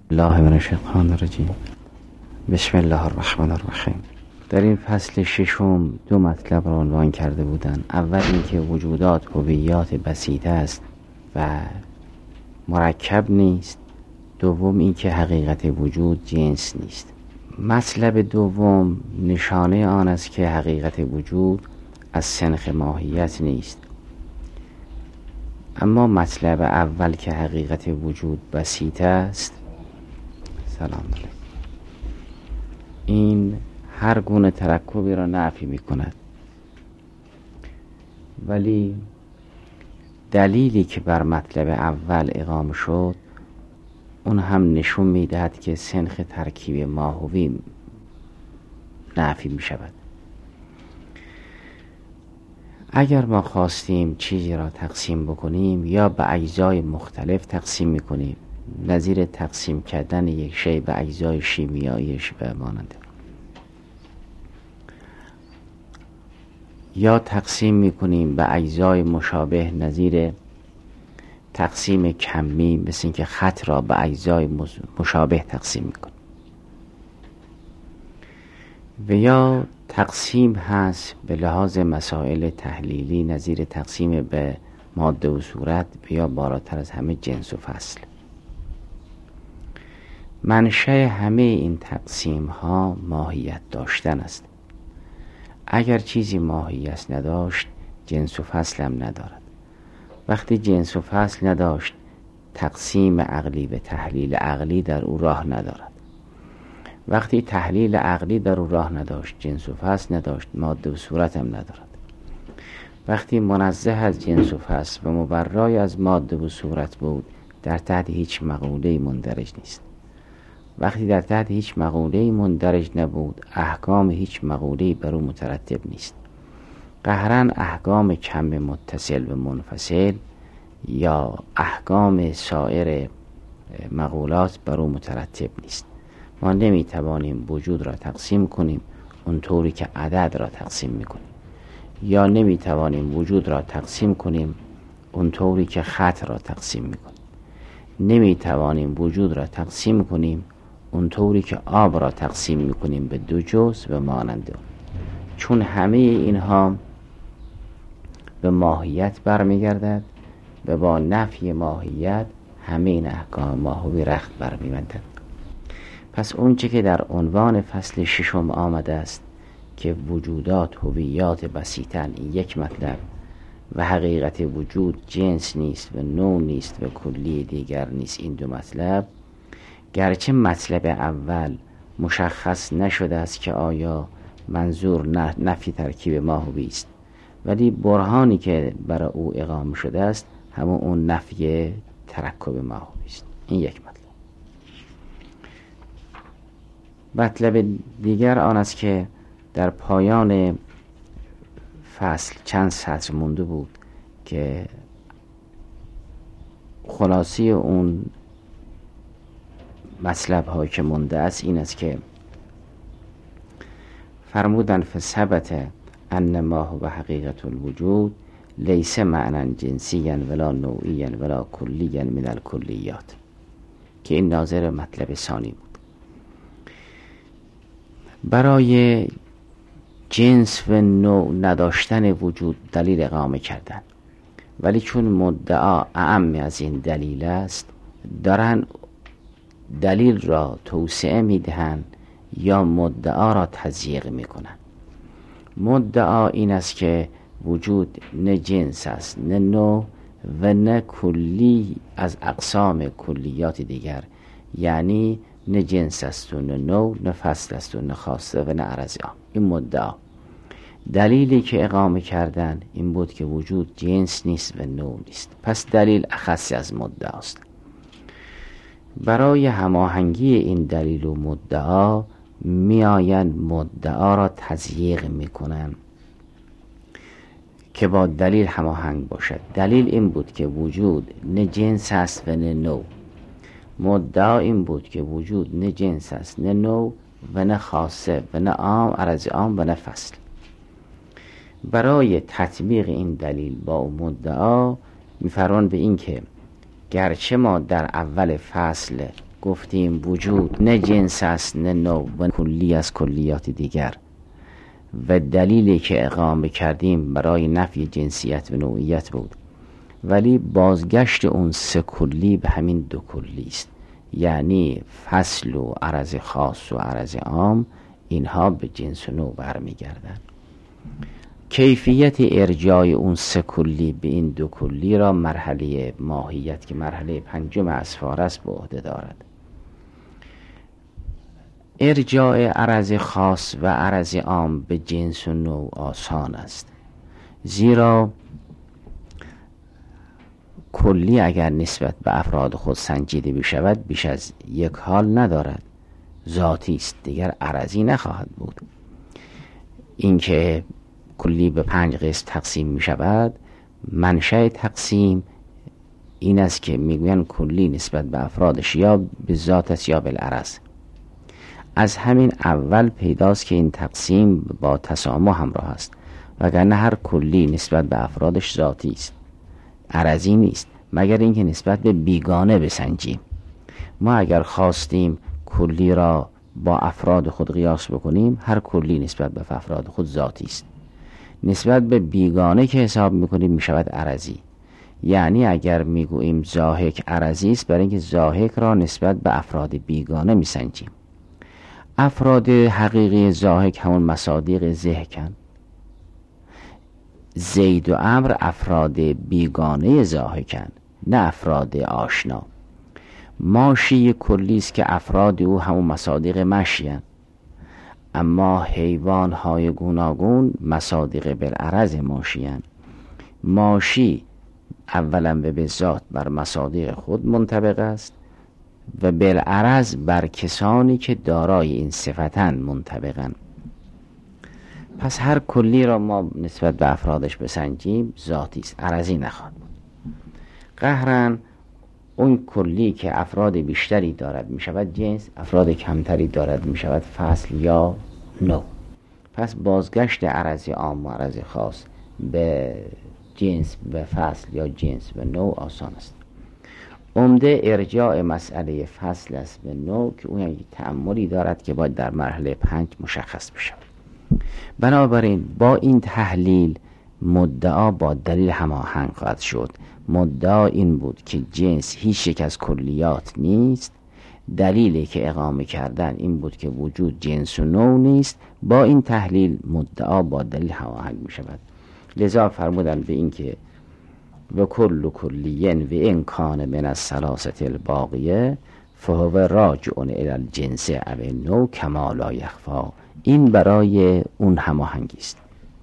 الله من الشیطان الرجیم. بسم الله الرحمن الرحیم. در این فصل ششم دو مطلب را عنوان کرده بودند. اول اینکه وجودات هویات بسیطه است و مرکب نیست. دوم اینکه حقیقت وجود جنس نیست. مطلب دوم نشانه آن است که حقیقت وجود از سنخ ماهیت نیست. اما مطلب اول که حقیقت وجود بسیطه است، سلام علیکم، این هر گونه ترکبی را نفی می کند. ولی دلیلی که بر مطلب اول اقامه شد اون هم نشون می دهد که سنخ ترکیب ماهوی نفی می شود. اگر ما خواستیم چیزی را تقسیم بکنیم یا به اجزای مختلف تقسیم می کنیم، نظیر تقسیم کردن یک شی به اجزای شیمیاییش به مانند، یا تقسیم می کنیم به اجزای مشابه، نظیر تقسیم کمی، مثل اینکه خط را به اجزای مشابه تقسیم می کنیم. و یا تقسیم هست به لحاظ مسائل تحلیلی، نظیر تقسیم به ماده و صورت، یا بالاتر از همه جنس و فصل. منشأ همه این تقسیم ها ماهیت داشتن است. اگر چیزی ماهیت نداشت جنس و فصل هم ندارد. وقتی جنس و فصل نداشت تقسیم عقلی به تحلیل عقلی در او راه ندارد. وقتی تحلیل عقلی در او راه نداشت جنس و فصل نداشت، ماده و صورت هم ندارد. وقتی منزه از جنس و فصل و مبرای از ماده و صورت بود در تحت هیچ مقوله‌ای مندرج نیست. وقتی در تحت هیچ مقوله‌ای مندرج نبود احکام هیچ مقوله‌ای بر او مترتب نیست. قهرن احکام کم متصل و منفصل یا احکام سایر مقولات بر او مترتب نیست. ما نمیتوانیم وجود را تقسیم کنیم اونطوری که عدد را تقسیم میکنیم، یا نمیتوانیم وجود را تقسیم کنیم اونطوری که خط را تقسیم میکنیم. نمیتوانیم وجود را تقسیم کنیم اونطوری که آب را تقسیم میکنیم به دو جزء و مانند اون. چون همه اینها به ماهیت برمیگردد و با نفی ماهیت همه این احکام ماهوی رخت برمیبندد. پس اونچه که در عنوان فصل ششم آمده است که وجودات هویات بسیطن، این یک مطلب، و حقیقت وجود جنس نیست و نوع نیست و کلی دیگر نیست، این دو مطلب، گرچه مطلب اول مشخص نشده است که آیا منظور نفی ترکیب ماهوی است، ولی برهانی که برای او اقامه شده است همون اون نفی ترکب ماهوی است. این یک مطلب. مطلب دیگر آن است که در پایان فصل چند سطر مونده بود که خلاصی اون مطلب ها که مونده است این است که فرمودن فثبت ان ما هو حقیقت الوجود لیس معنی جنسیا ولا نوعیا ولا کلیا من الکلیات، که این ناظر مطلب ثانی بود. برای جنس و نوع نداشتن وجود دلیل اقامه کردن، ولی چون مدعا اعم از این دلیل است دارن دلیل را توسعه میدهند یا مدعا را تضییق میکنند. مدعا این است که وجود نه جنس است نه نوع و نه کلی از اقسام کلیات دیگر، یعنی نه جنس است و نه نوع، نه فصل است و نه خاصه و نه عرضی. این مدعا. دلیلی که اقامه کردن این بود که وجود جنس نیست و نوع نیست. پس دلیل اخصی از مدعا است. برای هماهنگی این دلیل و مدعا میآیند مدعا را تضییق میکنن که با دلیل هماهنگ باشد. دلیل این بود که وجود نه جنس است و نه نوع. مدعا این بود که وجود نه جنس است نه نوع و نه خاصه و نه عام، عرض عام و نه فصل. برای تطبیق این دلیل با مدعا میفرمان به این که گرچه ما در اول فصل گفتیم وجود نه جنس است نه نوع و کلی از کلیات دیگر و دلیلی که اقامه کردیم برای نفی جنسیت و نوعیت بود، ولی بازگشت اون سه کلی به همین دو کلی است، یعنی فصل و عرض خاص و عرض عام، اینها به جنس و نوع برمیگردند. کیفیت ارجاع اون سه کلی به این دو کلی را مرحله ماهیت که مرحله پنجم اسفار است به عهده دارد. ارجاع عرض خاص و عرض عام به جنس و نوع آسان است، زیرا کلی اگر نسبت به افراد خود سنجیده بشود بیش از یک حال ندارد، ذاتی است، دیگر عرضی نخواهد بود. اینکه کلی به 5 قسم تقسیم می شود، منشأ تقسیم این است که میگویند کلی نسبت به افرادش یا به ذات است یا بالعرض. از همین اول پیداست که این تقسیم با تسامح همراه است، وگرنه هر کلی نسبت به افرادش ذاتی است، عرضی نیست، مگر اینکه نسبت به بیگانه بسنجیم. ما اگر خواستیم کلی را با افراد خود قیاس بکنیم، هر کلی نسبت به افراد خود ذاتی است. نسبت به بیگانه که حساب میکنیم میشود عرضی. یعنی اگر میگوییم ضاحک عرضی است، برای اینکه ضاحک را نسبت به افراد بیگانه میسنجیم. افراد حقیقی ضاحک همون مصادیق ضحکن. زید و عمرو افراد بیگانه ضاحکن، نه افراد آشنا. ماشی کلی است که افراد او همون مصادیق مشی‌اند، اما حیوان های گوناگون مصادیق بالعرض ماشی‌اند. ماشی اولا به ذات بر مصادیق خود منطبق است و بالعرض بر کسانی که دارای این صفتن منطبقند. پس هر کلی را ما نسبت به افرادش بسنجیم ذاتی است، عرضی نخواهد بود. قهرن اون کلی که افراد بیشتری دارد می شود جنس، افراد کمتری دارد می شود فصل یا نوع. پس بازگشت عرض عام و عرض خاص به جنس به فصل یا جنس به نوع آسان است. عمده ارجاع مسئله فصل است به نوع که اون یک تأملی دارد که باید در مرحله 5 مشخص بشه. بنابراین با این تحلیل مدعا با دلیل هماهنگ خواهد شد. مدعا این بود که جنس هیچ یک از کلیات نیست، دلیلی که اقامه کردن این بود که وجود جنس و نوع نیست. با این تحلیل مدعا با دلیل هماهنگ می شود. لذا فرمودن به این که و کل کلیین و این کان من الثلاثه الباقیه فهو راجع الی الجنس او النوع کما لا یخفی. این برای اون هماهنگی است.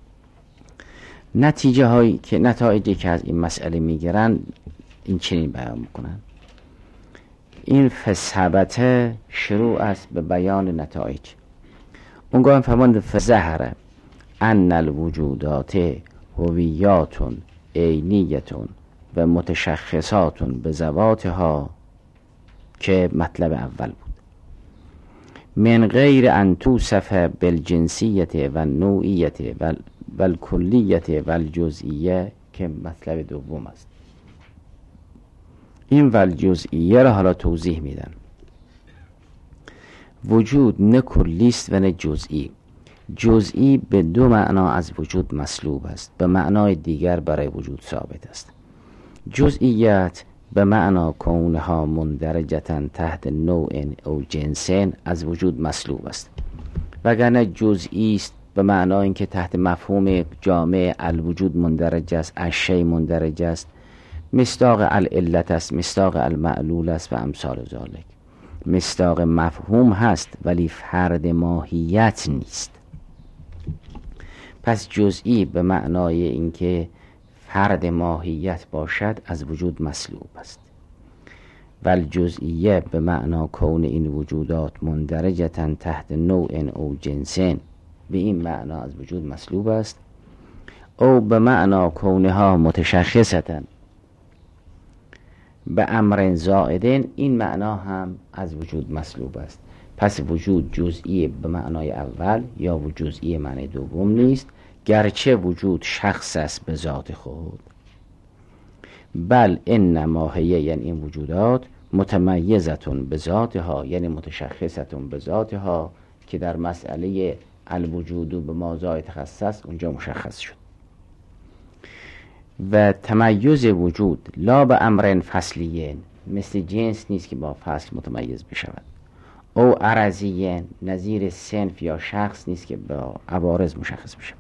نتایجی که از این مسئله میگیرن این چنین بیان میکنن. این فثبته شروع است به بیان نتایج. اونگاه فرماند فظهر ان الوجودات هویات عینیت و متشخصات به ذواتها که مطلب اول بود، من غیر ان توصف بالجنسیت و نوعیت و الکلیت و الجزئیه که مطلب دوم است. این و الجزئیه را حالا توضیح میدن. وجود نه کلی است و نه جزئی. جزئی به دو معنا از وجود مسلوب است، به معنای دیگر برای وجود ثابت است. جزئیت به معنا کونها مندرجتن تحت نوع او جنسین از وجود مسلوب است، وگرنه جزئی است به معنا اینکه تحت مفهوم جامع الوجود مندرج است، الشیء مندرج است، مصداق العلت است، مصداق المعلول است و امثال ذالک. مصداق مفهوم هست ولی فرد ماهیت نیست. پس جزئی به معنای اینکه فرد ماهیت باشد از وجود مسلوب است. و الجزئیه به معنا کون این وجودات مندرجتن تحت نوع او جنسین، به این معنا از وجود مسلوب است. او به معنا کونها متشخصتن به امر زائدین، این معنا هم از وجود مسلوب است. پس وجود جزئی به معنای اول یا وجود جزئی معنی دوم نیست، گرچه وجود شخص است به ذات خود. بل ان ماهیه، یعنی این وجودات متمیزتون به ذاتها، یعنی متشخصتون به ذاتها، که در مسئله الوجود به مازای تخصص اونجا مشخص شد. و تمیز وجود لا به امرن فصلیین، مثل جنس نیست که با فصل متمیز بشود. او عرضیین، نظیر صنف یا شخص نیست که با عوارض مشخص بشود.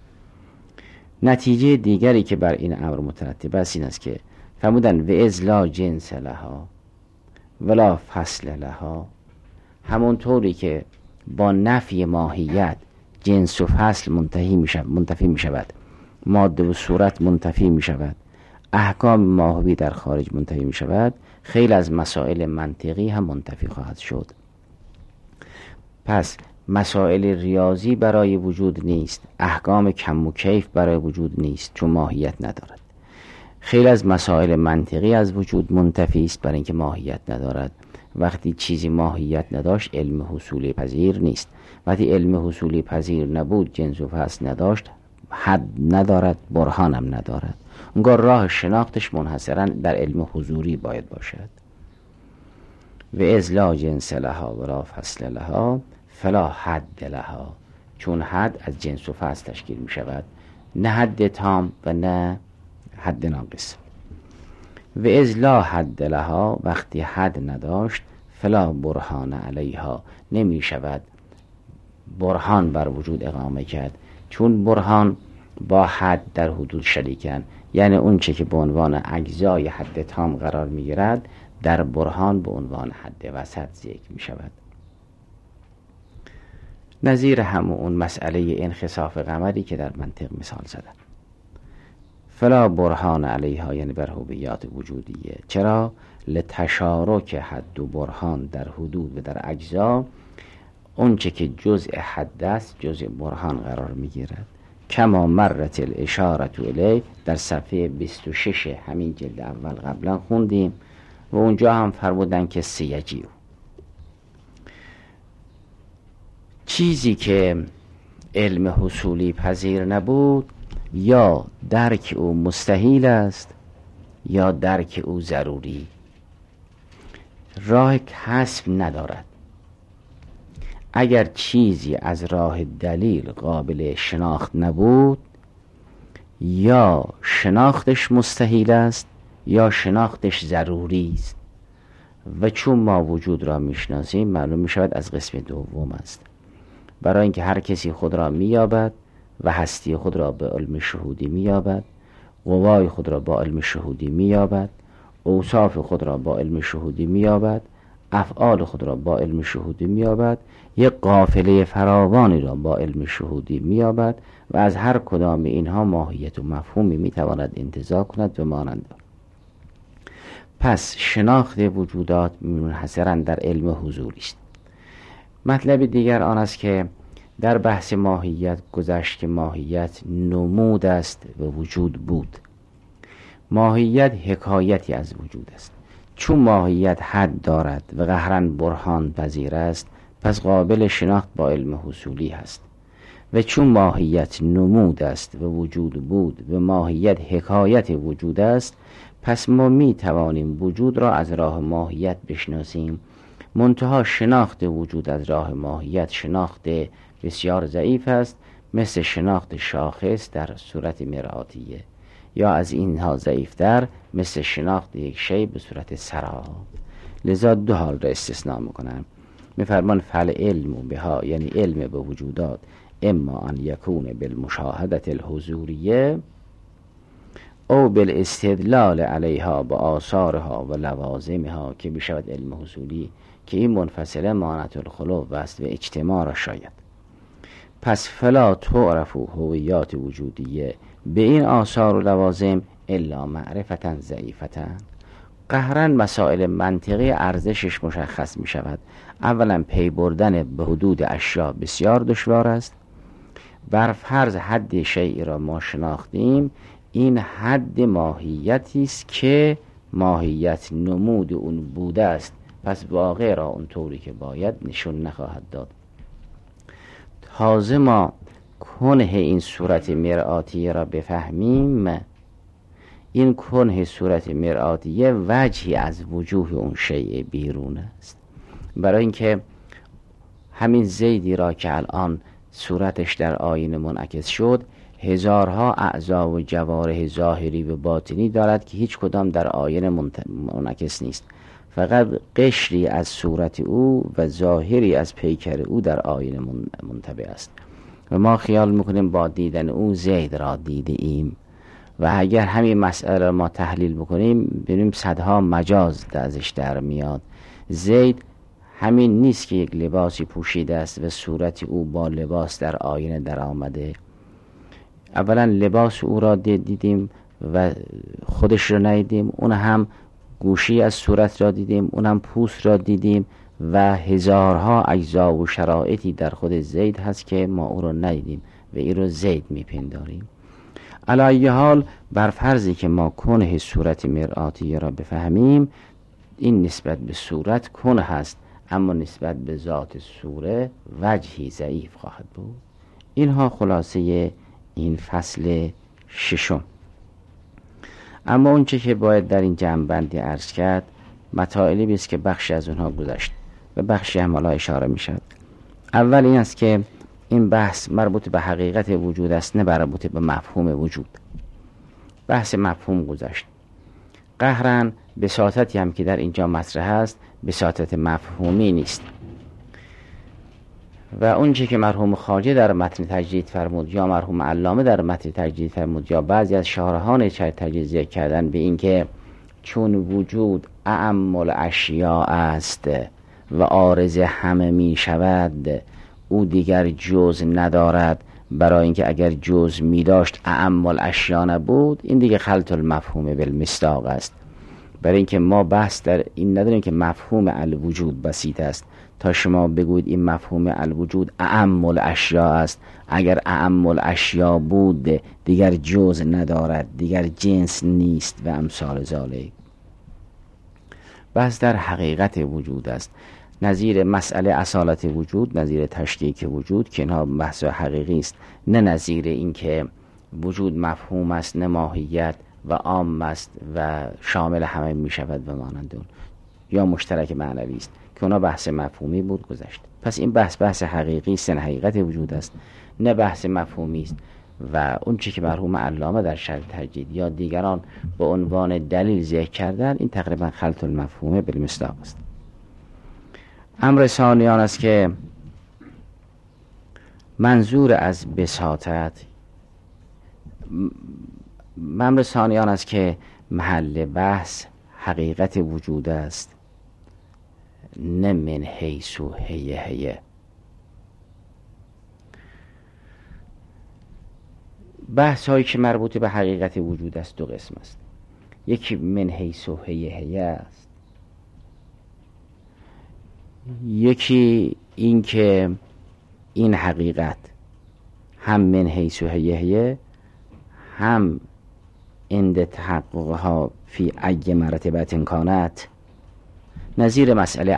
نتیجه دیگری که بر این امر مترتب است این است که فرمودن و اذ لا جنس لها ولا فصل لها، همونطوری که با نفی ماهیت جنس و فصل منتفی می شود، ماده و صورت منتفی می شود، احکام ماهوی در خارج منتفی می شود، خیلی از مسائل منطقی هم منتفی خواهد شد. پس مسائل ریاضی برای وجود نیست، احکام کم و کیف برای وجود نیست چون ماهیت ندارد. خیلی از مسائل منطقی از وجود منتفی است برای اینکه ماهیت ندارد. وقتی چیزی ماهیت نداشت علم حصولی پذیر نیست. وقتی علم حصولی پذیر نبود، جنس و فصل نداشت، حد ندارد، برهانم ندارد. اونگاه راه شناختش منحصرا در علم حضوری باید باشد. و اذ لا جنس لها ولا فصل لها فلا حد لها، چون حد از جنس و فصل تشکیل می شود، نه حد تام و نه حد ناقص. و اذ لا حد لها، وقتی حد نداشت، فلا برهان علیها، نمی شود برهان بر وجود اقامه کرد، چون برهان با حد در حدود شریکن، یعنی اون چه که به عنوان اجزای حد تام قرار می گیرد در برهان به عنوان حد وسط ذکر می شود. نظیر همون مسئله انخساف قمری که در منطق مثال زدن. فلا برهان علیها یعنی بر هویات وجودیه. چرا؟ لتشارک حد و برهان در حدود و در اجزا، اون چه که جزء حد است جزء برهان قرار می گیرد. کما مرت الاشارت الی، در صفحه 26 همین جلد اول قبلا خوندیم و اونجا هم فرمودن که سیجیو، چیزی که علم حصولی پذیر نبود یا درک او مستحیل است یا درک او ضروری، راه کسب ندارد. اگر چیزی از راه دلیل قابل شناخت نبود، یا شناختش مستحیل است یا شناختش ضروری است، و چون ما وجود را میشناسیم معلوم میشود از قسم دوم است. برای اینکه هر کسی خود را مییابد و هستی خود را به علم شهودی مییابد، قوای خود را با علم شهودی مییابد، اوصاف خود را با علم شهودی مییابد، افعال خود را با علم شهودی مییابد، یک قافله فراوانی را با علم شهودی مییابد و از هر کدام اینها ماهیت و مفهومی میتواند انتزاع کند و مانند. پس شناخت وجودات منحصرا در علم حضوری است. مطلب دیگر آن است که در بحث ماهیت گذشت که ماهیت نمود است و وجود بود. ماهیت حکایتی از وجود است. چون ماهیت حد دارد و قهراً برهان پذیر است، پس قابل شناخت با علم حصولی هست. و چون ماهیت نمود است و وجود بود و ماهیت حکایت وجود است، پس ما می توانیم وجود را از راه ماهیت بشناسیم. منتها شناخت وجود از راه ماهیت شناخت بسیار ضعیف است، مثل شناخت شاخص در صورت مرآتیه، یا از اینها ضعیفتر مثل شناخت یک شی به صورت سرا. لذا دو حال را استثناء میکنم. میفرمان فل علم بها، یعنی علم به وجودات، اما ان یکون بالمشاهدت الحضوریه او بالاستدلال علیها با آثارها و لوازمها، که بشود علم حصولی که این منفصله مانعت الخلو است و اجتماع را شاید. پس فلا تعرف هویات وجودیه به این آثار و لوازم الا معرفتا ضعیفتا. قهراً مسائل منطقی ارزشش مشخص می شود. اولا پی بردن به حدود اشیاء بسیار دشوار است. بر فرض حد شیئی را ما شناختیم، این حد ماهیتی است که ماهیت نمود اون بوده است، پس واقع را اونطوری که باید نشون نخواهد داد. تازه ما کنه این صورت مرآتی را بفهمیم، این کنه صورت مرآتیه وجهی از وجوه اون شیء بیرون است. برای اینکه همین زیدی را که الان صورتش در آینه منعکس شد هزارها اعضا و جوارح ظاهری و باطنی دارد که هیچ کدام در آینه منعکس نیست، فقط قشری از صورت او و ظاهری از پیکر او در آینه منطبع است و ما خیال میکنیم با دیدن او زید را دیده ایم و اگر همین مسئله را ما تحلیل بکنیم ببینیم صدها مجاز ازش در میاد. زید همین نیست که یک لباسی پوشیده است و صورت او با لباس در آینه در آمده. اولا لباس او را دیدیم و خودش را ندیدیم، اون هم گوشی از صورت را دیدیم، اون هم پوست را دیدیم و هزارها اجزا و شرایطی در خود زید هست که ما او را ندیدیم و این را زید میپنداریم. علی ای حال بر فرضی که ما کنه صورت مرآتیه را بفهمیم، این نسبت به صورت کنه هست، اما نسبت به ذات صوره وجهی ضعیف خواهد بود. اینها خلاصه این فصل ششم. اما اونچه که باید در این جمع‌بندی عرض کرد مطالبی بیست که بخشی از اونها گذشت و بخشی هم حالا اشاره می شود. اول این است که این بحث مربوط به حقیقت وجود است، نه مربوط به مفهوم وجود. بحث مفهوم گذشت. قهرن بساطتی هم که در اینجا مطرح است بساطت مفهومی نیست و اونچه که مرحوم خواجه در متن تجدید فرمود یا مرحوم علامه در متن تجدید فرمود یا بعضی از شارحان تجدید ذکر کردن به این که چون وجود اعم الاشیاء است و عارض همه می شود او دیگر جز ندارد، برای اینکه اگر جز می داشت اعم الاشیاء نبود، این دیگه خلط المفهوم بالمصداق است. برای اینکه ما بحث در این نداریم که مفهوم الوجود بسیط است تا شما بگویید این مفهوم الوجود اعم الاشیاء است، اگر اعم الاشیاء بود دیگر جز ندارد، دیگر جنس نیست و امثال ذالک. بحث در حقیقت وجود است، نظیر مسئله اصالت وجود، نظیر تشکیک وجود که اینها بحث حقیقی است، نه نظیر این که وجود مفهوم است، نه ماهیت و عام است و شامل همه می شود و مانند اون، یا مشترک معنوی است که اونا بحث مفهومی بود گذشت. پس این بحث حقیقی است، نه حقیقت وجود است، نه بحث مفهومی است و اون چی که مرحوم علامه در شرح تجدید یا دیگران به عنوان دلیل ذکر کردن این تقریبا خلط المفهوم بالمصداق است. امر ثانیان است که منظور از بساطت، امر ثانیان است که محل بحث حقیقت وجود است، نه من حیث و هیه. بحث هایی که مربوط به حقیقت وجود است دو قسم است. یکی من حیث و هیه است، یکی این که این حقیقت هم من حیث و هیه هم عند تحققها فی ای مرتبت کانت، نظیر مسئله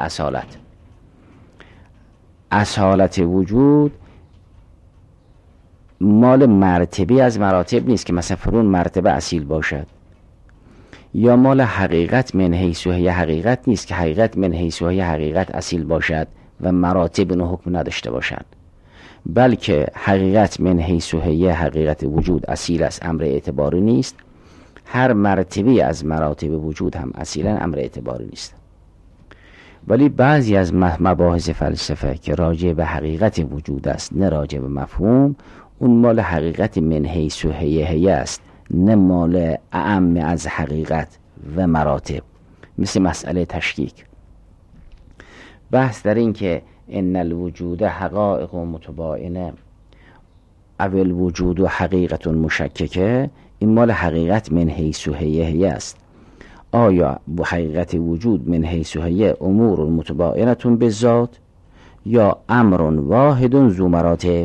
اصالت وجود مال مرتبه از مراتب نیست که مثلا فرون مرتبه اصیل باشد، یا مال حقیقت من حیث و هیه حقیقت نیست که حقیقت من حیث و هیه حقیقت اصیل باشد و مراتب نو حکم نداشته باشد، بلکه حقیقت من حیث و هیه حقیقت وجود اصیل است، امر اعتباری نیست. هر مرتبه از مراتب وجود هم اصیلا امر اعتباری نیست. ولی بعضی از مباحث فلسفه که راجع به حقیقت وجود است نه راجع به مفهوم، اون مال حقیقت من حیث و هیه است، نه مال اعم از حقیقت و مراتب، مثل مسئله تشکیک. بحث در این که ان الوجود حقائق و متباینه او الوجود و حقیقت مشککه، این مال حقیقت من حیث و هیه است. آیا حقیقت وجود من حیث و هیه امور متباینه بالذات یا امر واحد ذو مراتب؟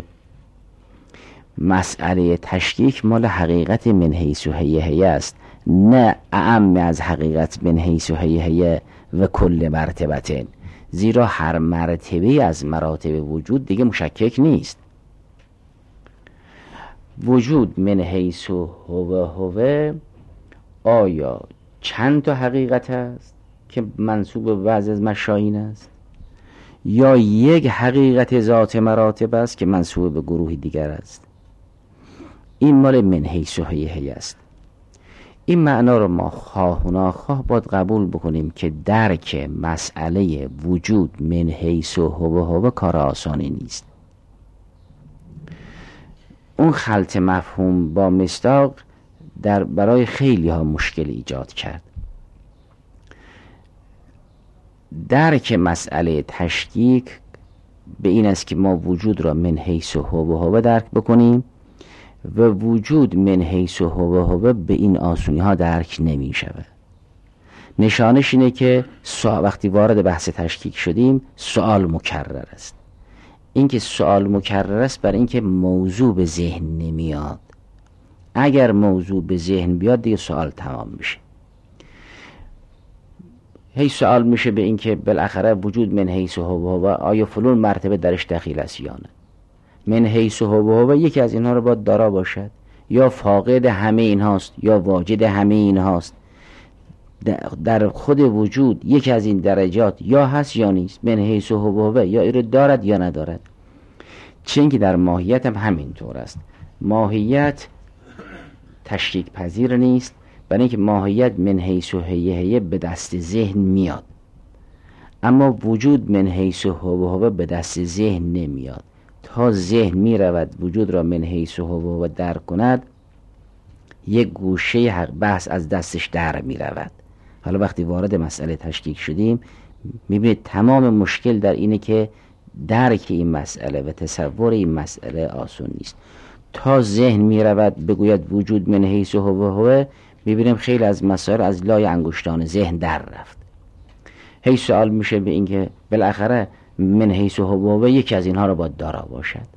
مسئله تشکیک مال حقیقت من حیث و هیه است، نه اعم از حقیقت من حیث و هیه و کل مرتبتين، زیرا هر مرتبه از مراتب وجود دیگه مشکک نیست. وجود من حیث هو آیا چند تا حقیقت است که منسوب به بعض از مشایین است، یا یک حقیقت ذات مراتب است که منسوب به گروه دیگر است. این مال من حیث و هیهی است. این معنا رو ما خواه و ناخواه باید قبول بکنیم که درک مسئله وجود من حیث و هو کار آسانی نیست. اون خلط مفهوم با مصداق برای خیلی ها مشکل ایجاد کرد. درک مسئله تشکیک به این است که ما وجود را من حیث و هو درک بکنیم و وجود من حیث و هو به این آسونی ها درک نمی شود. نشانش اینه که وقتی وارد بحث تشکیک شدیم سوال مکرر است. این که سوال مکرر است برای اینکه موضوع به ذهن نمیاد. اگر موضوع به ذهن بیاد دیگه سوال تمام میشه. هی سوال میشه به اینکه بالاخره وجود من حیث و هو آیا فلان مرتبه درش دخیل است یا نه. من حیث و هو یکی از اینها رو باید دارا باشد، یا فاقد همه اینهاست یا واجد همه اینهاست. در خود وجود یکی از این درجات یا هست یا نیست، من حیث و هو یا ایرو دارد یا ندارد. چون که در ماهیت هم همینطور است. ماهیت تشریک پذیر نیست، برای اینکه ماهیت من حیث و هیهی به دست ذهن میاد، اما وجود من حیث و هو به دست ذهن نمیاد. تا ذهن میرود وجود را من حیث و هو درک کند، یک گوشه حق بحث از دستش در میرود. حالا وقتی وارد مسئله تشکیک شدیم میبینید تمام مشکل در اینه که درک این مسئله و تصور این مسئله آسان نیست. تا ذهن میرود بگوید وجود من حیث و هو، میبینیم خیلی از مسائل از لای انگشتان ذهن در رفت. هی سوال میشه به اینکه بالاخره من حیث و هو یکی از اینها را باید دارا باشد.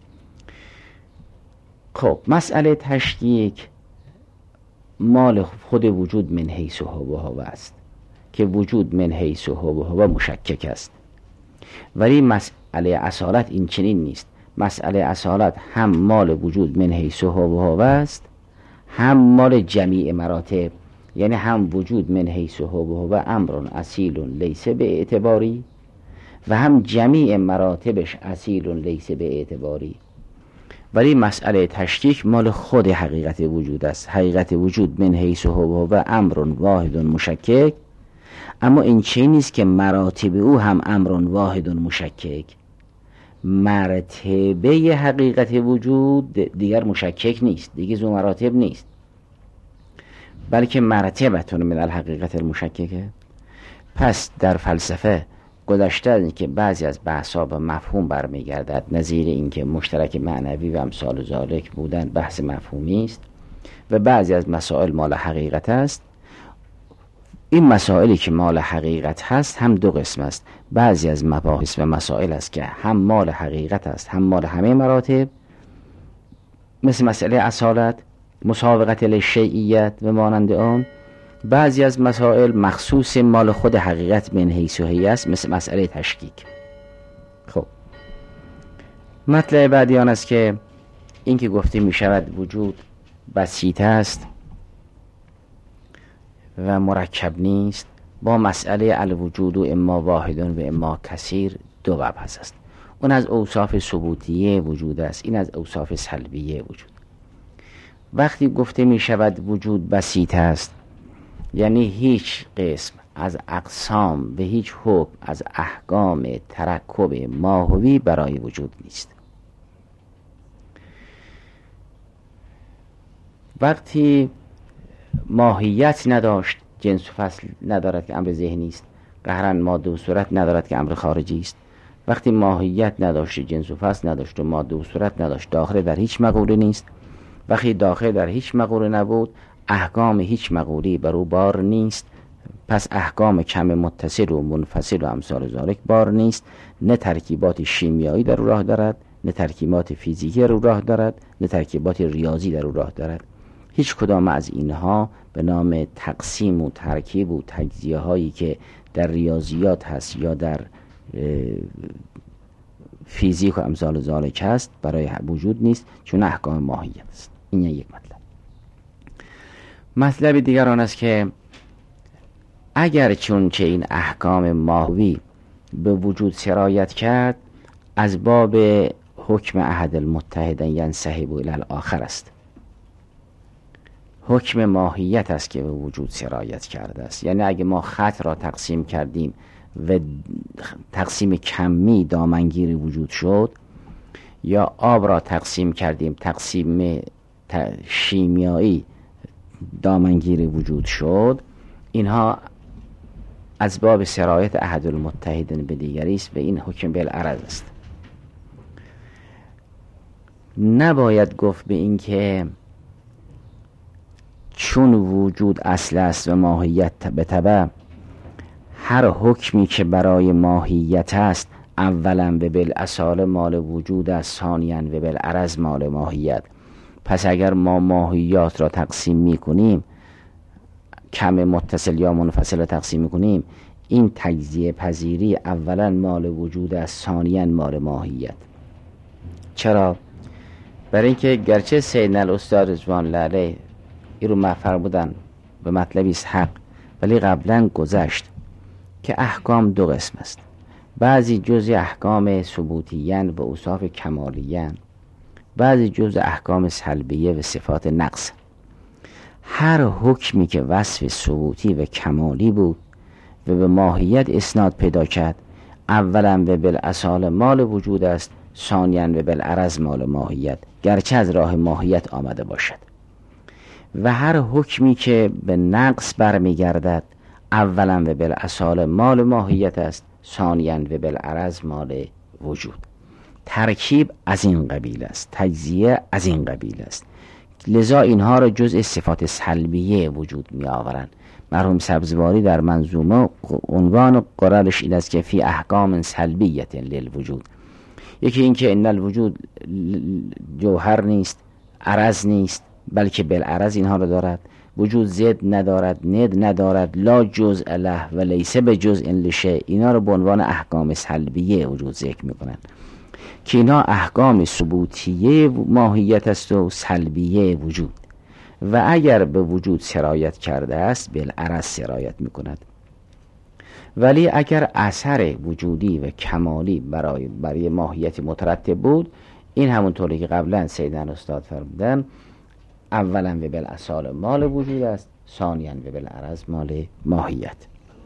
خب مسئله تشکیک مال خود وجود من حیث و هو است که وجود من حیث و هو مشکک است. ولی مسئله اصالت این چنین نیست. مسئله اصالت هم مال وجود من حیث و هو است، هم مال جمیع مراتب. یعنی هم وجود من حیث و هو امر اصیل لیس به اعتباری و هم جمیع مراتبش اصیل لیس به اعتباری. ولی مسئله تشکیک مال خود حقیقت وجود است. حقیقت وجود من حیث و هو امر واحد مشکک، اما این چه نیست که مراتب او هم امر واحد مشکک. مرتبه حقیقت وجود دیگر مشکک نیست، دیگه ذو مراتب نیست، بلکه مرتبتون من الحقیقت المشککه. پس در فلسفه گذشته از این که بعضی از بحثا به مفهوم برمیگردد، نظیر این که مشترک معنوی و امثال ذالک بودن بحث مفهومی است و بعضی از مسائل مال حقیقت است. این مسائلی که مال حقیقت هست هم دو قسم است. بعضی از مباحث و مسائل است که هم مال حقیقت است هم مال همه مراتب، مثل مسئله اصالت، مسابقت للشیعیت و مانند آن. بعضی از مسائل مخصوص مال خود حقیقت من حیث و هیهی است، مثل مسئله تشکیک. خب مطلب بعدی آن است که این که گفته می شود وجود بسیط است و مرکب نیست، با مسئله الوجود و اما واحد و اما کثیر دو مبحث است. اون از اوصاف ثبوتیه وجود است، این از اوصاف سلبیه وجود. وقتی گفته می شود وجود بسیط است، یعنی هیچ قسم از اقسام و هیچ حکم از احکام ترکب ماهوی برای وجود نیست. وقتی ماهیت نداشت، جنس و فصل ندارد که امر ذهنی است، قهرن ماده و صورت ندارد که امر خارجی است. وقتی ماهیت نداشت، جنس و فصل نداشت و ماده و صورت نداشت، داخل در هیچ مقوله نیست. وقتی داخل در هیچ مقوله نبود، احکام هیچ مقوله بر او بار نیست. پس احکام کم متصل و منفصل و امثال ذالک بار نیست. نه ترکیبات شیمیایی در او راه دارد، نه ترکیبات فیزیکی در او راه دارد، نه ترکیبات ریاضی در او راه دارد. هیچ کدام از اینها به نام تقسیم و ترکیب و تجزیه هایی که در ریاضیات هست یا در فیزیک و امثال ذالک هست برای وجود نیست، چون احکام ماهیت است. این یک مطلب. مطلب دیگر آن است که اگر چون چه این احکام ماهوی به وجود سرایت کرد، از باب حکم احد المتحدین ینسحب الی الاخر است. حکم ماهیت است که به وجود سرایت کرده است. یعنی اگه ما خط را تقسیم کردیم و تقسیم کمی دامنگیری وجود شد، یا آب را تقسیم کردیم تقسیم شیمیایی دامنگیری وجود شد، اینها از باب سرایت احد المتحدین به دیگری است و این حکم بالعرض است. نباید گفت به این که چون وجود اصل است و ماهیت به تبع، هر حکمی که برای ماهیت است اولا و بالاصاله مال وجود است، ثانیاً و بالعرض مال ماهیت. پس اگر ما ماهیات را تقسیم میکنیم، کم متصل یا منفصل را تقسیم میکنیم، این تجزیه پذیری اولا مال وجود است، ثانیاً مال ماهیت. چرا؟ برای اینکه گرچه سیدنا الاستاد رضوان الله علیه این رو محفر بودن به مطلبی است حق، ولی قبلا گذشت که احکام دو قسم است. بعضی جزء احکام ثبوتیین و اوصاف کمالیین، بعضی جزء احکام سلبیه و صفات نقص. هر حکمی که وصف ثبوتی و کمالی بود و به ماهیت اسناد پیدا کرد، اولا و بالاصاله مال وجود است، ثانیاً و بالعرض مال ماهیت، گرچه از راه ماهیت آمده باشد. و هر حکمی که به نقص برمیگردد، اولا و بالاصاله مال ماهیت است، ثانیاً و بالعرض مال وجود. ترکیب از این قبیل است، تجزیه از این قبیل است. لذا اینها را جزء صفات سلبیه وجود می آورند. مرحوم سبزواری در منظومه عنوان قرارش این است که فی احکام سلبیت للوجود. یکی این که ان الوجود جوهر نیست، عرض نیست، بلکه بالعرض اینها را دارد. وجود ضد ندارد، ند ندارد، لا جزء له و لیس به جزء لشیء. اینا را به عنوان احکام سلبیه وجود ذکر میکنند که اینا احکام ثبوتیه ماهیت است و سلبیه وجود، و اگر به وجود سرایت کرده است بالعرض سرایت میکند. ولی اگر اثر وجودی و کمالی برای ماهیت مترتب بود، این همونطوری که قبلا سیدنا استاد فرمودن، اولا و بالاصاله مال وجود است، ثانیاً و بالعرض مال ماهیت.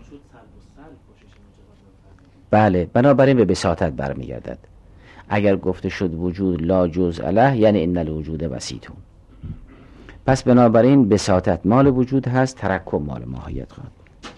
بله، بنابراین به بساطت برمیگردد. اگر گفته شد وجود لا جزء له، یعنی ان الوجود بسیط. پس بنابراین بساطت مال وجود هست، ترکب مال ماهیت خواهد.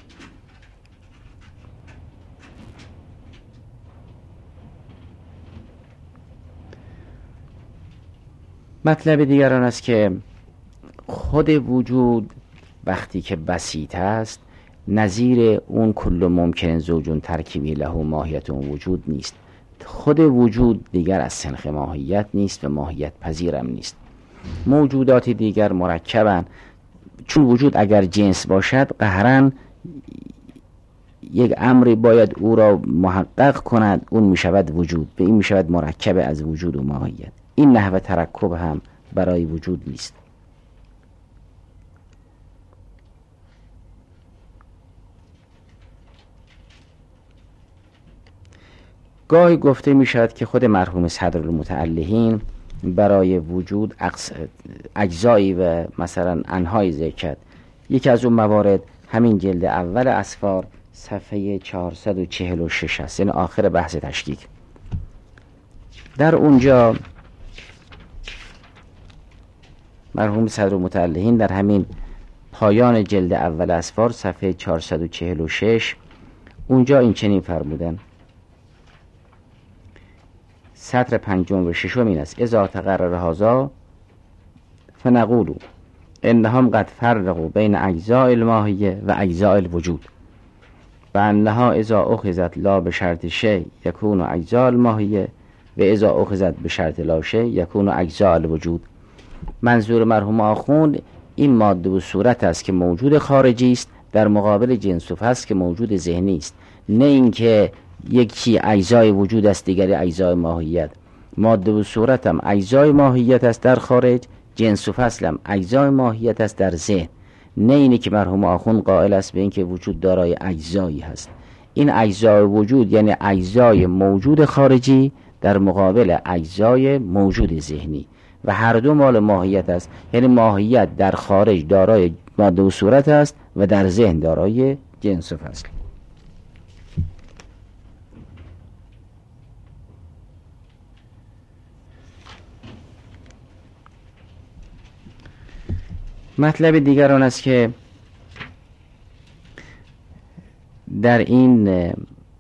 مطلب دیگر آن است که خود وجود وقتی که بسیط است، نظیر اون کل ممکن زوجون ترکیبی له ماهیت اون وجود نیست. خود وجود دیگر از سنخ ماهیت نیست و ماهیت پذیرم نیست. موجودات دیگر مرکبن، چون وجود اگر جنس باشد قهرن یک امری باید او را محقق کند، اون می شود وجود، به این می شود مرکب از وجود و ماهیت. این نحو ترکب هم برای وجود نیست. گاهی گفته می شود که خود مرحوم صدرالمتعلهین برای وجود اجزایی و مثلا انهای ذکر کرد. یکی از اون موارد همین جلد اول اسفار صفحه 446 است، یعنی آخر بحث تشکیک. در اونجا مرحوم صدرالمتعلهین در همین پایان جلد اول اسفار صفحه 446 اونجا این چنین فرمودن: سطر پنجم و ششم این است: اذا تقرر هذا فنقول انهم قد فرقوا بین اجزاء الماهیه و اجزاء الوجود و انها اذا اخذت لا بشرط شیء یکون اجزاء الماهیه و اذا اخذت بشرط لا شیء یکون اجزاء الوجود. منظور مرحوم آخوند این ماده و صورت است که موجود خارجی است در مقابل جنس و فصل که موجود ذهنی است، نه اینکه یکی اجزای وجود است دیگری اجزای ماهیت. ماده و صورت هم اجزای ماهیت است در خارج، جنس و فصل هم اجزای ماهیت است در ذهن. نه اینی که مرحوم آخوند قائل است به این که وجود دارای اجزایی هست. این اجزای وجود یعنی اجزای موجود خارجی در مقابل اجزای موجود ذهنی و هر دو مال ماهیت است. یعنی ماهیت در خارج دارای ماده و صورت است و در ذهن دارای جنس و فصل. مطلب دیگر آن است که در این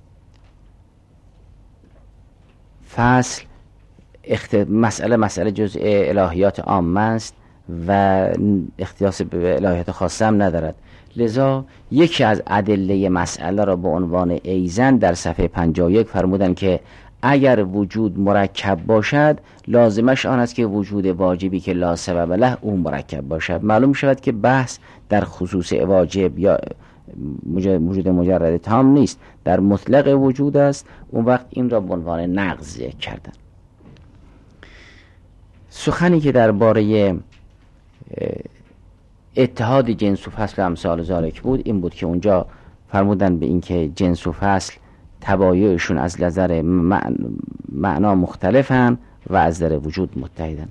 فصل مسئله جزء الهیات عامه است و اختصاص به الهیات خاصه هم ندارد. لذا یکی از ادله مسئله را به عنوان ایزن در صفحه 51 فرمودند که اگر وجود مرکب باشد لازمش آن است که وجود واجبی که لا سبب له او مرکب باشد. معلوم شود که بحث در خصوص واجب یا وجود مجرد تام نیست، در مطلق وجود است. اون وقت این را به عنوان نقض کردن. سخنی که درباره اتحاد جنس و فصل امثال ذالک بود این بود که اونجا فرمودن به این که جنس و فصل تبایعشون از نظر معنا مختلفن و از نظر وجود متحدن.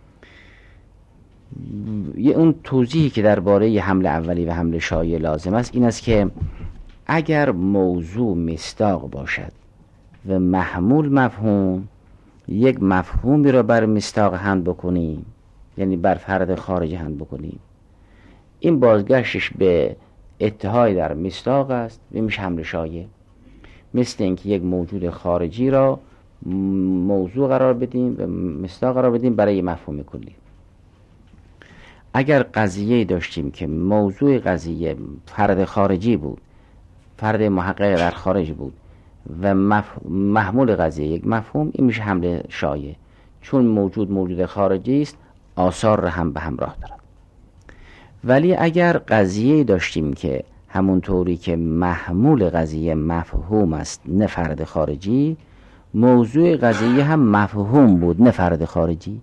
اون توضیحی که درباره حمل اولی و حمل شایع لازم است این است که اگر موضوع مصداق باشد و محمول مفهوم، یک مفهومی را بر مصداق حمل بکنیم، یعنی بر فرد خارجی حمل بکنیم، این بازگشتش به اتحاد در مصداق است و میشه حمل شایع. مثل اینکه یک موجود خارجی را موضوع قرار بدیم و مصداق قرار بدیم برای مفهوم کلی. اگر قضیه داشتیم که موضوع قضیه فرد خارجی بود، فرد محقق در خارج بود و محمول قضیه یک مفهوم، این میشه حمل شایع، چون موجود خارجی است آثار را هم به همراه دارد. ولی اگر قضیه داشتیم که همونطوری که محمول قضیه مفهوم است نه فرد خارجی، موضوع قضیه هم مفهوم بود نه فرد خارجی،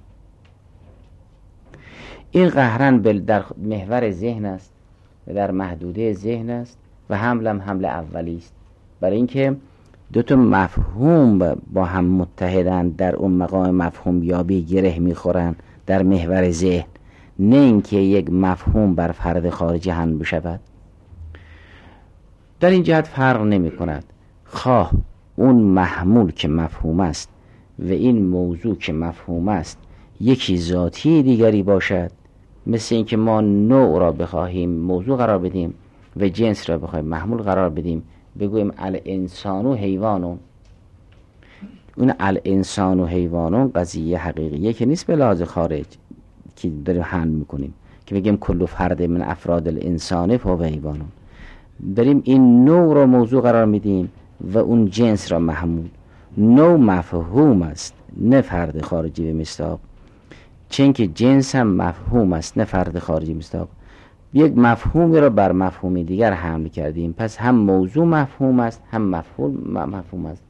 این قهرن در محور ذهن است و در محدوده ذهن است و حمل اولی است. برای اینکه دو تا مفهوم با هم متحدند، در اون مقام مفهوم یابی گره میخورن در محور ذهن، نه اینکه یک مفهوم بر فرد خارجی حمل بشود. در این جهت فرق نمی کند خواه اون محمول که مفهوم است و این موضوع که مفهوم است یکی ذاتی دیگری باشد، مثل اینکه ما نوع را بخواهیم موضوع قرار بدیم و جنس را بخواهیم محمول قرار بدیم، بگوییم الانسان و حیوانون. اون الانسان و حیوانون قضیه حقیقیه که نیست به لحاظ خارج که داریم حمل میکنیم که بگیم کل فرد من افراد الانسان فهو حیوانون. داریم این نوع را موضوع قرار میدیم و اون جنس را محمول. نوع مفهوم است نه فرد خارجی به مصداق، چون که جنس هم مفهوم است نه فرد خارجی مصداق. یک مفهومی را بر مفهومی دیگر حمل کردیم، پس هم موضوع مفهوم است هم مفهوم است.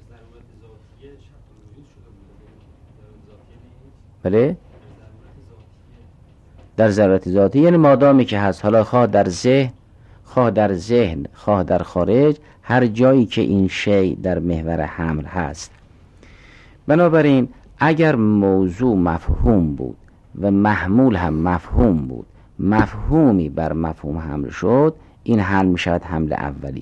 بله، در ضرورت ذاتی یعنی مادامی که هست، حالا خواه در ذهن خواه در خارج، هر جایی که این شی در محور حمل هست. بنابراین اگر موضوع مفهوم بود و محمول هم مفهوم بود، مفهومی بر مفهوم حمل شد، این حمل می شود حمل اولی.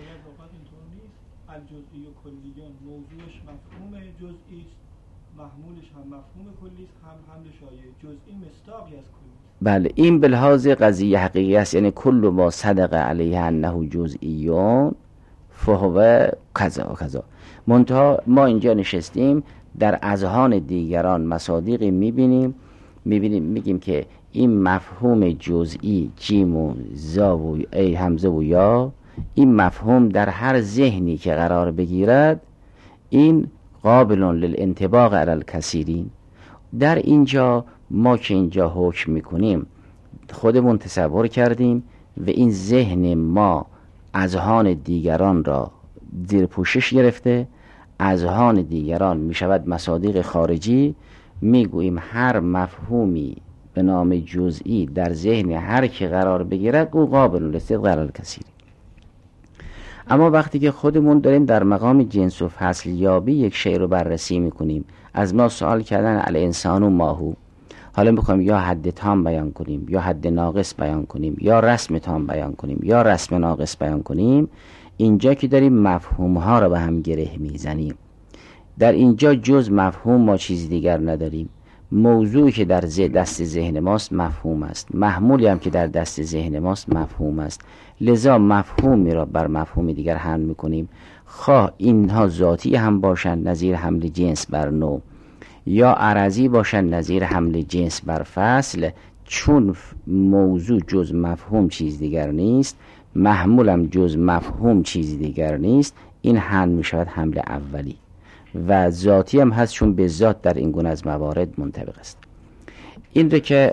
الجزئی و کلیون موضوعش مفهوم جزئی است، محمولش هم مفهوم کلی است، هم حمل شایع. جزئی مصداقی از کلی. بله، این به لحاظ قضیه حقیقی است، یعنی کل ما صدق علیه انه جزئیون فهو کذا و کذا. منتها ما اینجا نشستیم در اذهان دیگران مصادیقی میبینیم میگیم که این مفهوم جزئی جیم و زا و ای همزه و یا، این مفهوم در هر ذهنی که قرار بگیرد این قابل للانطباق علی الکثیرین. در اینجا ما که اینجا حکم میکنیم خودمون تصور کردیم و این ذهن ما اذهان دیگران را زیر پوشش گرفته، اذهان دیگران میشود مصادیق خارجی. میگوییم هر مفهومی به نام جزئی در ذهن هر کی قرار بگیرد او قابل الاستدلال کثیره. اما وقتی که خودمون داریم در مقام جنس و فصل یابی یک شی رو بررسی میکنیم، از ما سوال کردن الانسان و ماهو، حالا میخوایم یا حد تام بیان کنیم یا حد ناقص بیان کنیم یا رسم تام بیان کنیم یا رسم ناقص بیان کنیم، اینجا که داریم مفهوم ها رو به هم گره میزنیم. در اینجا جز مفهوم ما چیز دیگر نداریم. موضوعی که در دست ذهن ماست مفهوم است، محمولی هم که در دست ذهن ماست مفهوم است. لذا مفهومی را بر مفهوم دیگر حمل میکنیم، خواه اینها ذاتی هم باشند نظیر حمل جنس بر نوع، یا عرضی باشند نظیر حمل جنس بر فصل. چون موضوع جز مفهوم چیز دیگر نیست، محمولم جز مفهوم چیز دیگر نیست، این حمل میشود حمل اولی و ذاتی هم هست، چون به ذات در این گونه از موارد منطبق است. این رو که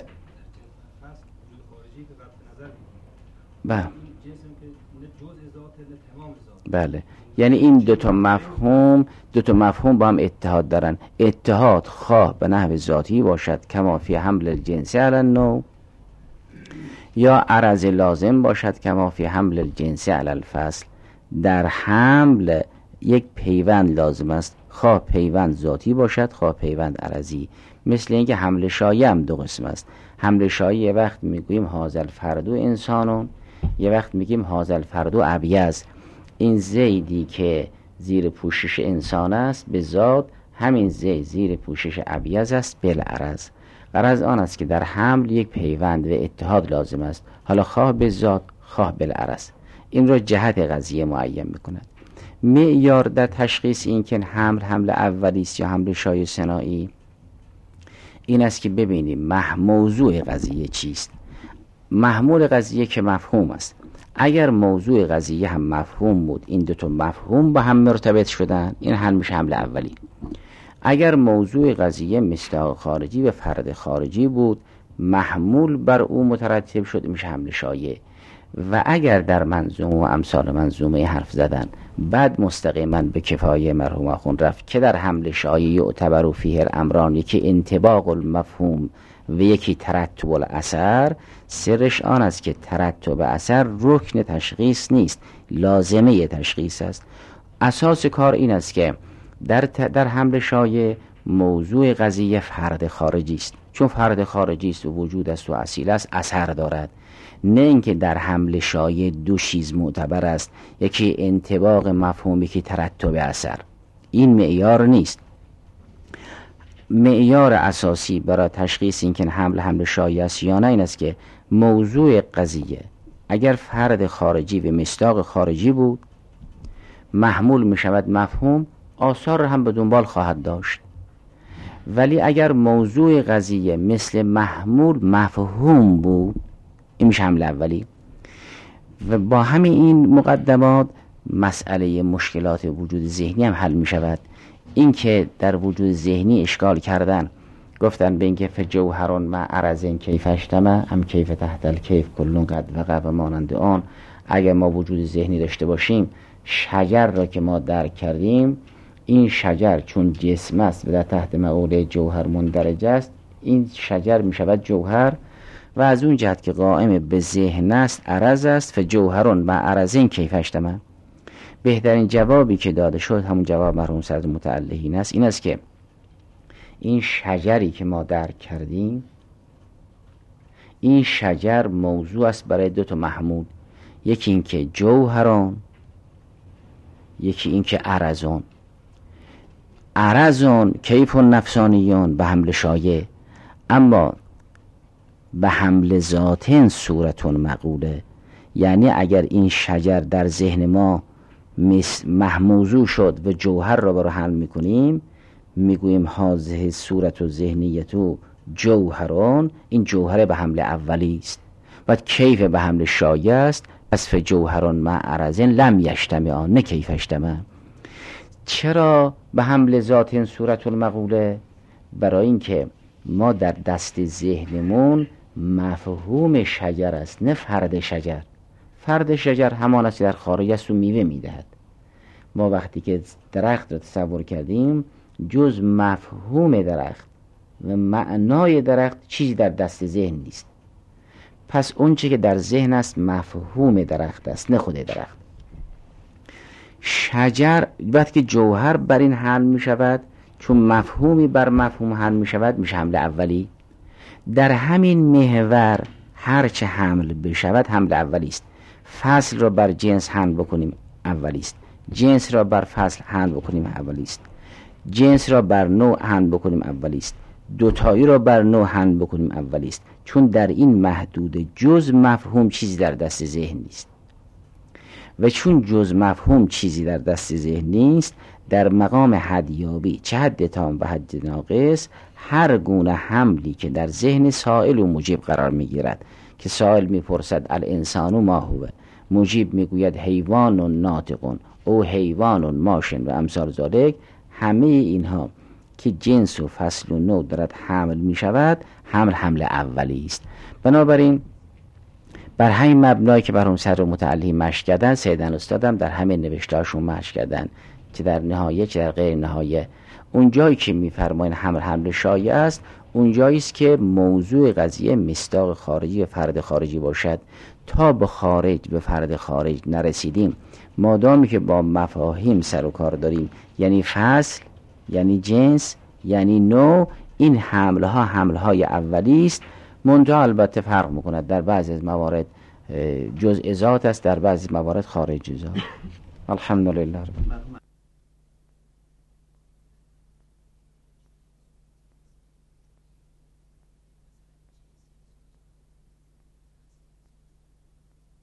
بله، یعنی این دو تا مفهوم با هم اتحاد دارن. اتحاد خواه به نحو ذاتی باشد کما فی حمل الجنس علی النوع، یا عرض لازم باشد کما فی حمل الجنس علی الفصل. در حمل یک پیوند لازم است، خواه پیوند ذاتی باشد خواه پیوند عرضی. مثل اینکه حمل شایع هم دو قسم است. حمل شایع یه وقت میگوییم هذا الفرد انسانون، یه وقت میگیم هذا الفرد ابیض. این زیدی که زیر پوشش انسان است به ذات، همین زید زیر پوشش ابیض است بالعرض. غرض آن است که در حمل یک پیوند و اتحاد لازم است، حالا خواه به ذات خواه بالعرض. این را جهت قضیه معین میکند. معیار در تشخیص این که حمل اولی است یا حمل شایع ثنایی این است که ببینیم موضوع قضیه چیست. محمول قضیه که مفهوم است. اگر موضوع قضیه هم مفهوم بود، این دو تا مفهوم با هم مرتبط شدن، این حمل میشه حمل اولی. اگر موضوع قضیه مصداق خارجی و فرد خارجی بود، محمول بر او مترتب شد، میشه حمل شایع. و اگر در منظومه و امثال منظومه حرف زدن بعد مستقیما به کفایه مرحوم آخوند رفت که در حمل شایع یعتبر فیه الامران، یکی انطباق المفهوم و یکی ترتب الاثر. سرش آن است که ترتب اثر رکن تشخیص نیست، لازمه تشخیص است. اساس کار این است که در حمل شایع موضوع قضیه فرد خارجی است، چون فرد خارجی است و وجود است و اصیل است اثر دارد. نه اینکه در حمل شایع دو چیز معتبر است، یکی انطباق مفهوم یکی ترتب اثر. این معیار نیست. معیار اساسی برای تشخیص این که حمل شایع است یا نه این است که موضوع قضیه اگر فرد خارجی و مصداق خارجی بود، محمول می شود مفهوم، آثار هم به دنبال خواهد داشت. ولی اگر موضوع قضیه مثل محمول مفهوم بود، این میشه حمل اولی. و با همین این مقدمات مسئله مشکلات وجود ذهنی هم حل می شود. این که در وجود ذهنی اشکال کردن، گفتن به اینکه فجوهرون مع عرضین کیف اجتمع ام کیف تحت الکیف کلون قد وقع و مانند آن. اگر ما وجود ذهنی داشته باشیم، شجر را که ما درک کردیم، این شجر چون جسم است و در تحت مقوله جوهر مندرج است، این شجر می شود جوهر. و از اون جهت که قائم به ذهن است عرض است، فجوهرون مع عرضین کیف اجتمع. بهترین جوابی که داده شد همون جواب مرحوم صدر متعلقین است. این است که این شجری که ما درک کردیم، این شجر موضوع است برای دو تا محمول، یکی این که جوهران، یکی این که عرضان. عرضان کیف نفسانیان به حمل شایع، اما به حمل ذاتن صورتون مقوله. یعنی اگر این شجر در ذهن ما محموزو شد و جوهر را برای حمل میکنیم، میگوییم هذه صورت و ذهنیت و جوهران، این جوهر به حمل اولی است. و کیف به حمل شایع است. پس فجوهران مع عرضین لم یجتمعان نه کیف اجتمع. چرا به حمل ذاتن صورت المقوله؟ برای اینکه ما در دست ذهنمون مفهوم شجر است، نه فرد شجر. فرد شجر همان است در خارج است و میوه میدهد. ما وقتی که درخت را تصور کردیم، جز مفهوم درخت و معنای درخت چیزی در دست ذهن نیست. پس اون چی که در ذهن است مفهوم درخت است، نه خود درخت. شجر وقتی که جوهر بر این حمل می شود، چون مفهومی بر مفهوم حمل می شود، میشه حمل اولی. در همین محور هر چه حمل بشود حمل اولی است. فصل را بر جنس حمل بکنیم اولی است، جنس را بر فصل حمل بکنیم اولی است، جنس را بر نوع حمل بکنیم اولی است، دوتایی را بر نوع حمل بکنیم اولی است. چون در این محدود جز مفهوم چیزی در دست ذهن نیست و چون جز مفهوم چیزی در دست ذهن نیست، در مقام حدیابی چه حد تام و حد ناقص هر گونه حملی که در ذهن سائل و مجیب قرار میگیرد که سائل میپرسد الانسان ما هو، مجیب میگوید حیوان ناطق او حیوان ماشن و امثال ذالک، همه اینها که جنس و فصل و نوع دارد حمل می شود، حمل اولی است. بنابراین بر همین مبنایی که برهم صدر متعلی مشق کردن، سیدن استادم در همه نوشتهاشون مشق کردن، چه در نهایه چه در غیر نهایه، اون جایی که میفرماین حمل شایع است، اون جایی است که موضوع قضیه مصداق خارجی و فرد خارجی باشد. تا به خارج به فرد خارج نرسیدیم، مادامی که با مفاهیم سر و کار داریم، یعنی فصل، یعنی جنس، یعنی نوع، این حملهای اولی است. منتها البته فرق میکند، در بعضی از موارد جزء ذات است، در بعضی موارد خارج ذات. الحمدلله.